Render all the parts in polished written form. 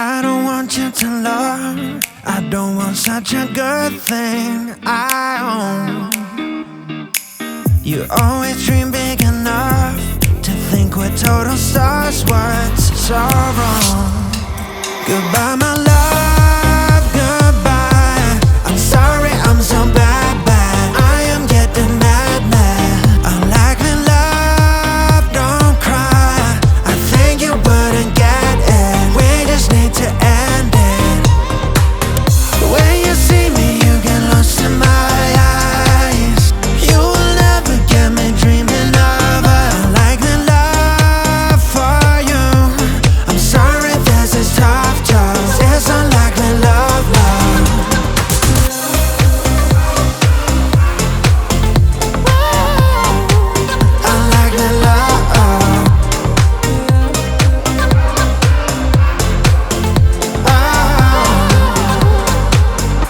I don't want you to love. I don't want such a good thing. I own. You always dream big enough to think we're total stars. What's so wrong? Goodbye, my love, goodbye. I'm sorry, I'm so bad. I am getting mad. Unlikely love, don't cry. I think you wouldn't get it. We just need to end it. When you see me, you get lost in my eyes. You will never get me dreaming of a unlikely love for you. I'm sorry, this is tough. It's unlikely love. Unlikely love.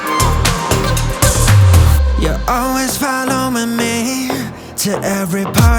You're always following me to every part